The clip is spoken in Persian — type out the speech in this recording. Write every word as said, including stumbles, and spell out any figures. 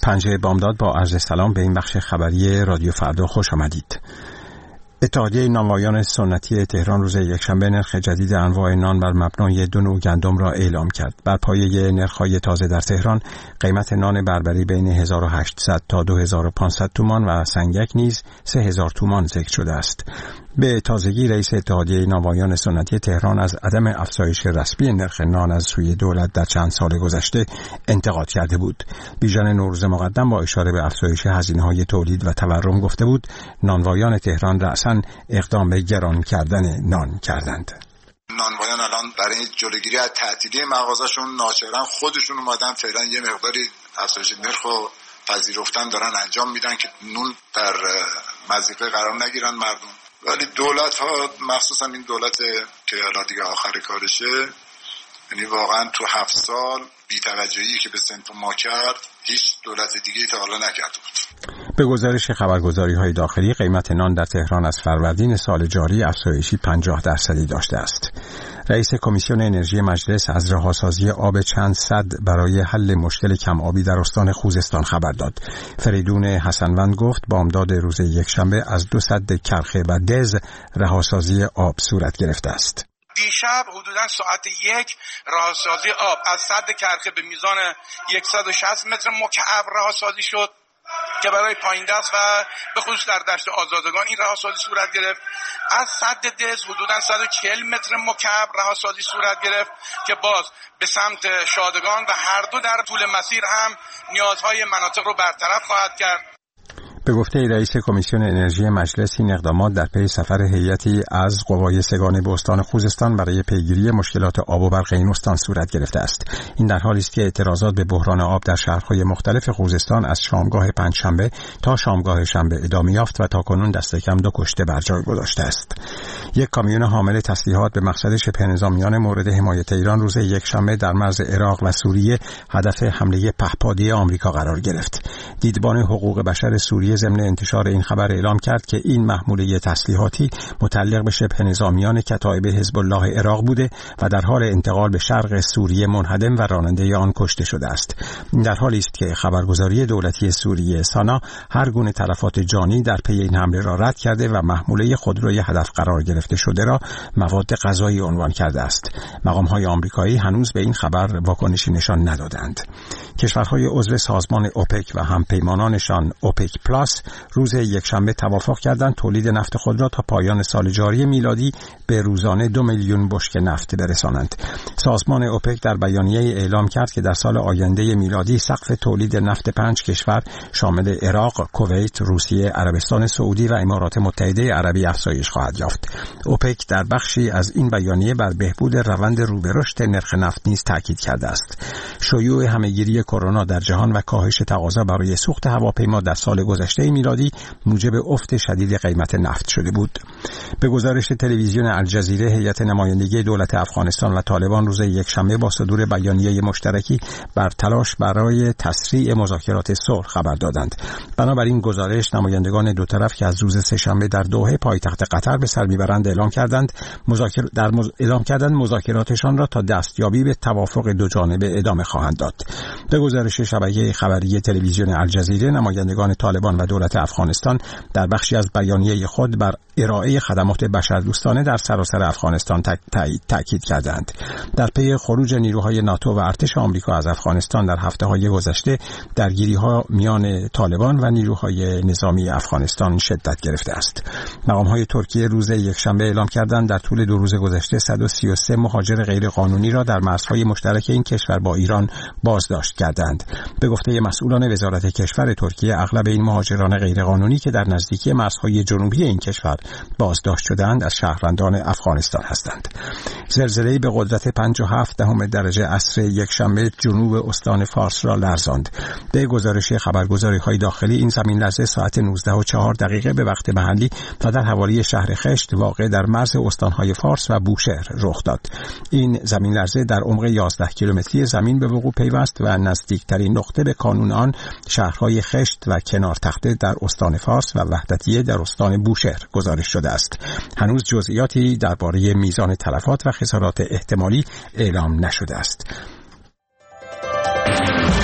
پنجه بامداد با عرض سلام به این بخش خبری رادیو فردا خوش آمدید. اتحادیه نانوایان سنتی تهران روز یکشنبه نرخ جدید انواع نان بر مبنای دو نوع گندم را اعلام کرد. بر پایه نرخ‌های تازه در تهران، قیمت نان بربری بین هزار و هشتصد تا دو هزار و پانصد تومان و سنگک نیز سه هزار تومان ذکر شده است. به تازگی رئیس اتحادیه نانوایان سنتی تهران از عدم افزایش رسمی نرخ نان از سوی دولت در چند سال گذشته انتقاد کرده بود. بیژن نوروز مقدم با اشاره به افزایش هزینه‌های تولید و تورم گفته بود نانوایان تهران رأساً اقدام به گران کردن نان کردند. نانوایان الان برای جلوگیری از تعطیلی مغازه‌شون ناچارن خودشون اومدن فعلا یه مقداری افزایش نرخ و پذیرفتن دارن انجام میدن که نون در مضیقه قرار نگیرن مردم. ولی دولت ها مخصوصا این دولت که الان دیگه آخر کارشه، یعنی واقعا تو هفت سال بی‌توجهی که به صنف ما کرد هیچ دولت دیگه تا حالا نکرده بود. به گزارش خبرگزاری‌های داخلی قیمت نان در تهران از فروردین سال جاری افزایشی پنجاه درصدی داشته است. رئیس کمیسیون انرژی مجلس از رهاسازی آب چند سد برای حل مشکل کم آبی در استان خوزستان خبر داد. فریدون حسنوند گفت بامداد روز یکشنبه از دو سد کرخه و دز رهاسازی آب صورت گرفته است. دیشب حدوداً ساعت یک رهاسازی آب از سد کرخه به میزان صد و شصت متر مکعب رهاسازی شد که برای پایین دست و به خصوص در دشت آزادگان این رهاسازی صورت گرفت. از سد دز حدوداً صد و چهل متر مکعب رهاسازی صورت گرفت که باز به سمت شادگان و هر دو در طول مسیر هم نیازهای مناطق رو برطرف خواهد کرد. به گفته رئیس کمیسیون انرژی مجلس این اقدامات در پی سفر هیئتی از قوای سگان به استان خوزستان برای پیگیری مشکلات آب و برق این استان صورت گرفته است. این در حالی است که اعتراضات به بحران آب در شهرهای مختلف خوزستان از شامگاه پنجشنبه تا شامگاه شنبه ادامه یافت و تاکنون دست کم دو کشته بر جای گذاشته است. یک کامیون حامل تسلیحات به مقصد شبه نظامیان مورد حمایت ایران روز یکشنبه در مرز عراق و سوریه هدف حمله پهپادی آمریکا قرار گرفت. دیدبان حقوق بشر سوریه ضمن انتشار این خبر اعلام کرد که این محموله تسلیحاتی متعلق به شبه نظامیان کتایب حزب الله عراق بوده و در حال انتقال به شرق سوریه منهدم و راننده آن کشته شده است. در حالی است که خبرگزاری دولتی سوریه سانا هر گونه تلفات جانی در پی این حمله را رد کرده و محموله خودروی هدف قرار گرفته شده را مواد غذایی عنوان کرده است. مقام‌های آمریکایی هنوز به این خبر واکنشی نشان ندادند. کشورهای عضو سازمان اوپک و همپیمانانشان اوپک پلاس روز یکشنبه توافق کردند تولید نفت خود را تا پایان سال جاری میلادی به روزانه دو میلیون بشکه نفت برسانند. سازمان اوپک در بیانیه اعلام کرد که در سال آینده میلادی سقف تولید نفت پنج کشور شامل عراق، کویت، روسیه، عربستان سعودی و امارات متحده عربی افزایش خواهد یافت. اوپک در بخشی از این بیانیه بر بهبود روند رو به رشد نرخ نفت نیز تاکید کرده است. شیوع همهگیری کرونا در جهان و کاهش تقاضا برای سوخت هواپیما در سال گذشته میلادی موجب افت شدید قیمت نفت شده بود. به گزارش تلویزیون الجزیره هیئت نمایندگی دولت افغانستان و طالبان روز یکشنبه با صدور بیانیه مشترکی بر تلاش برای تسریع مذاکرات صلح خبر دادند. بنابراین گزارش نمایندگان دو طرف که از روز سه‌شنبه در دوحه پایتخت قطر به سر میبرند اعلام کردند مذاکر در مز... اعلام کردند مذاکراتشان را تا دستیابی به توافق دو جانبه ادامه خواهند داد. به گزارش شبکه خبری تلویزیون الجزیره نمایندگان طالبان و دولت افغانستان در بخشی از بیانیه خود بر ارائه خدمات بشردوستانه در سراسر افغانستان تاکید کردند. در پی خروج نیروهای ناتو و ارتش آمریکا از افغانستان در هفته‌های گذشته درگیری‌ها میان طالبان و نیروهای نظامی افغانستان شدت گرفته است. مقام‌های ترکیه روز یکشنبه اعلام کردند در طول دو روز گذشته صد و سی و سه مهاجر غیرقانونی را در مرزهای مشترک این کشور با ایران بازداشت کردند. به گفته مسئولان وزارت کشور ترکیه اغلب این مهاجران غیرقانونی که در نزدیکی مرزهای جنوبی این کشور بازداشت شدند از شهروندان افغانستان هستند. زلزله‌ای به قدرت پنج و هفت دهم درجه عصر یکشنبه جنوب استان فارس را لرزاند. به گزارش خبرگزاری‌های داخلی این زمین لرزه ساعت نوزده و چهار دقیقه به وقت محلی و در حوالی شهر خشت واقع در مرز استان‌های فارس و بوشهر رخ داد. این زمین لرزه در عمق یازده کیلومتری زمین به وقوع پیوست و نزدیکترین نقطه به کانون آن شهرهای خشت و کنار تخته در استان فارس و وحدتیه در استان بوشهر گزارش شده است. هنوز جزئیاتی درباره میزان تلفات و خسارات احتمالی اعلام نشده است.